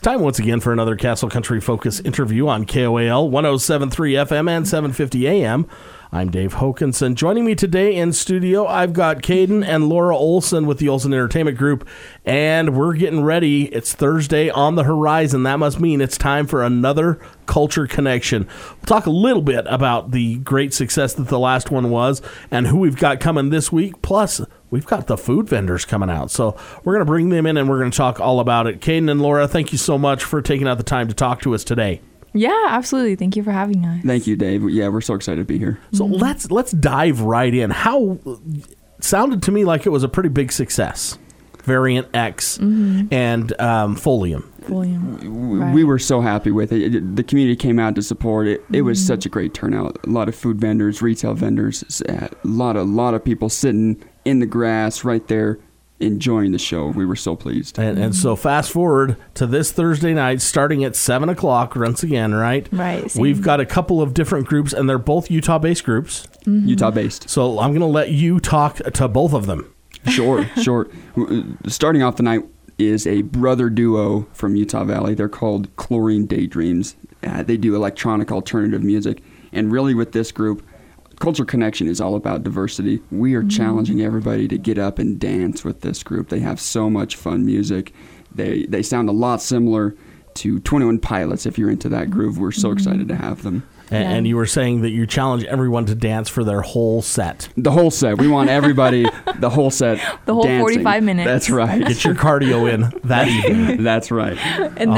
time once again for another Castle Country Focus interview on KOAL 107.3 FM and 750 AM. I'm Dave Hokanson. Joining me today in studio, I've got Caden and Laura Olson with the Olson Entertainment Group, and we're getting ready. It's Thursday on the horizon. That must mean it's time for another Culture Connection. We'll talk a little bit about the great success that the last one was and who we've got coming this week. Plus, we've got the food vendors coming out. So we're going to bring them in and we're going to talk all about it. Caden and Laura, thank you so much for taking out the time to talk to us today. Yeah, absolutely. Thank you for having us. Thank you, Dave. Yeah, we're so excited to be here. So let's dive right in. How sounded to me like it was a pretty big success. Variant X and Folium. We were so happy with it. The community came out to support it. It was such a great turnout. A lot of food vendors, retail vendors, a lot of people sitting in the grass right there enjoying the show. We were so pleased. And so fast forward to this Thursday night, starting at 7 o'clock once again, right? Right. Same. We've got a couple of different groups, and they're both Utah-based groups. Utah-based. So I'm going to let you talk to both of them. Sure. Starting off the night is a brother duo from Utah Valley. They're called Chlorine Daydreams. They do electronic alternative music. And really with this group, Culture Connection is all about diversity. We are challenging everybody to get up and dance with this group. They have so much fun music. They sound a lot similar to 21 Pilots. If you're into that groove, we're so excited to have them. And you were saying that you challenge everyone to dance for their whole set. The whole set. We want everybody, the whole set, the whole dancing. 45 minutes. That's right. Get your cardio in that evening. That's right. And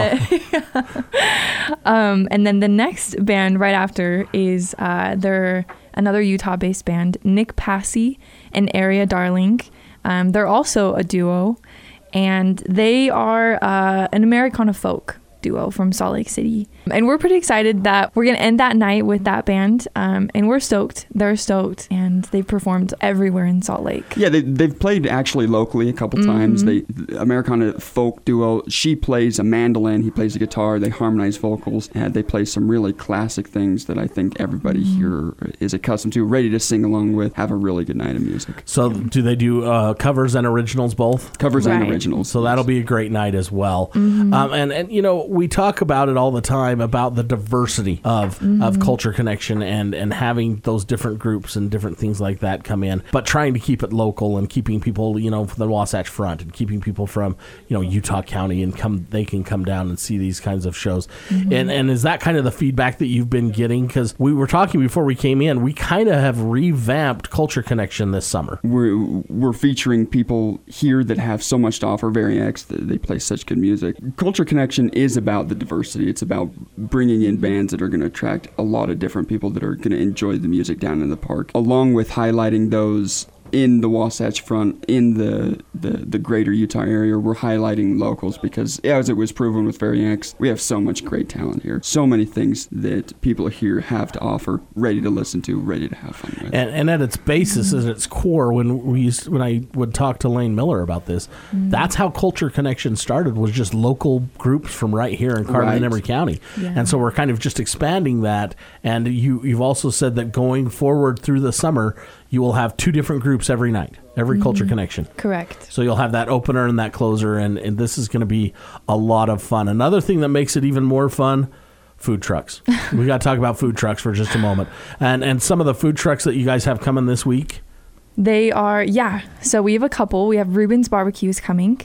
then the next band right after is they're another Utah-based band, Nick Passy and Area Darling. They're also a duo, and they are an Americana folk duo from Salt Lake City. And we're pretty excited that we're going to end that night with that band. And we're stoked. They're stoked. And they've performed everywhere in Salt Lake. Yeah, they've played actually locally a couple times. The Americana folk duo, she plays a mandolin, he plays a guitar, they harmonize vocals, and they play some really classic things that I think everybody here is accustomed to, ready to sing along with, have a really good night of music. So do they do covers and originals both? Covers and originals. So that'll be a great night as well. And you know, we talk about it all the time about the diversity of Culture Connection and having those different groups and different things like that come in, but trying to keep it local and keeping people, you know, from the Wasatch Front and keeping people from, you know, Utah County and they can come down and see these kinds of shows. And is that kind of the feedback that you've been getting? Because we were talking before we came in, we kind of have revamped Culture Connection this summer. We're featuring people here that have so much to offer. Variant X, they play such good music. Culture Connection is about the diversity. It's about bringing in bands that are going to attract a lot of different people that are going to enjoy the music down in the park, along with highlighting those in the Wasatch Front, in the greater Utah area. We're highlighting locals because, as it was proven with Variant X, we have so much great talent here. So many things that people here have to offer, ready to listen to, ready to have fun with. And at its basis, at its core, when I would talk to Lane Miller about this, that's how Culture Connection started, was just local groups from right here in Carter and Emory County. Yeah. And so we're kind of just expanding that. And you've also said that going forward through the summer, you will have two different groups every night, every Culture Connection. Correct. So you'll have that opener and that closer, and this is going to be a lot of fun. Another thing that makes it even more fun, food trucks. We got to talk about food trucks for just a moment. And some of the food trucks that you guys have coming this week. They are, so we have a couple. We have Reuben's Barbecues coming.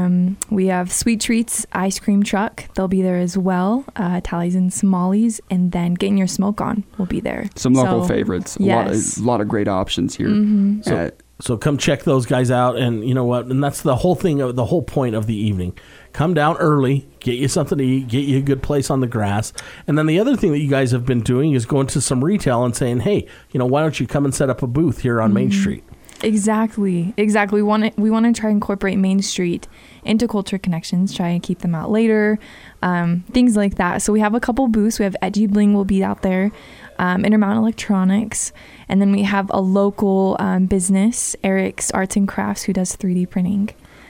We have Sweet Treats Ice Cream Truck. They'll be there as well. Tallies and Somalis, and then Getting Your Smoke On will be there. Some local favorites. Yes. A lot of great options here. So come check those guys out, and you know what? And that's the whole thing, the whole point of the evening. Come down early, get you something to eat, get you a good place on the grass. And then the other thing that you guys have been doing is going to some retail and saying, hey, you know, why don't you come and set up a booth here on Main Street? Exactly. We want to try and incorporate Main Street into Culture Connections, try and keep them out later, things like that. So we have a couple booths. We have Edgy Bling will be out there, Intermountain Electronics, and then we have a local business, Eric's Arts and Crafts, who does 3D printing.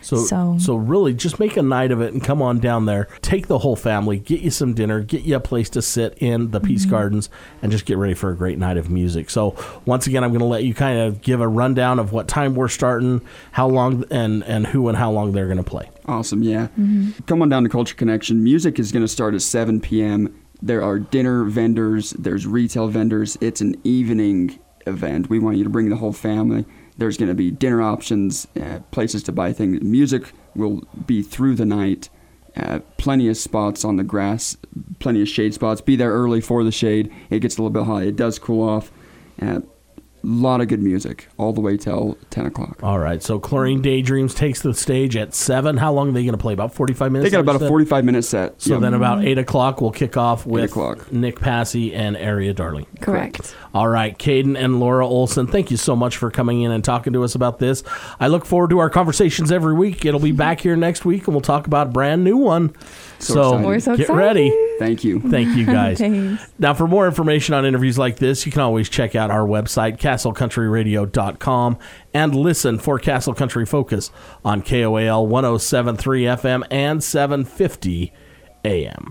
So really just make a night of it and come on down there. Take the whole family, get you some dinner, get you a place to sit in the Peace Gardens, and just get ready for a great night of music. So once again, I'm going to let you kind of give a rundown of what time we're starting, how long, and who and how long they're going to play. Awesome, yeah. Come on down to Culture Connection. Music is going to start at 7 p.m. There are dinner vendors, there's retail vendors. It's an evening event. We want you to bring the whole family. There's going to be dinner options, places to buy things. Music will be through the night. Plenty of spots on the grass, plenty of shade spots. Be there early for the shade. It gets a little bit hot. It does cool off. A lot of good music all the way till 10 o'clock. All right, so Chlorine Daydreams takes the stage at 7. How long are they going to play? About 45 minutes? They got about a 45-minute set. So then about 8 o'clock, we'll kick off with 8 o'clock. Nick Passy and Area Darling. Correct. All right, Caden and Laura Olson, thank you so much for coming in and talking to us about this. I look forward to our conversations every week. It'll be back here next week, and we'll talk about a brand new one. So We're so get excited. ready. Thank you. Thank you, guys. Thanks. Now, for more information on interviews like this, you can always check out our website, castlecountryradio.com, and listen for Castle Country Focus on KOAL 107.3 FM and 750 AM.